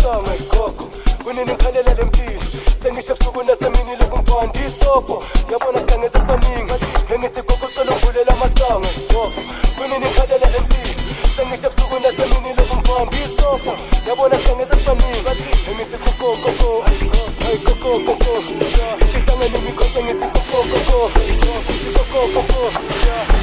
amasango gogo kunini ngikhalela lempilo sengisho ebusuku nasemini lokumphanda isobho yabona sihlangeze sibaningi engithi gogo cela ungivulela amasango gogo kunini ngikhalela lempilo sengisho ebusuku nasemini lokumphanda isobho yabona sihlangeze sibaningi engithi gogo hey gogo isihlangene imikhonto ngithi gogo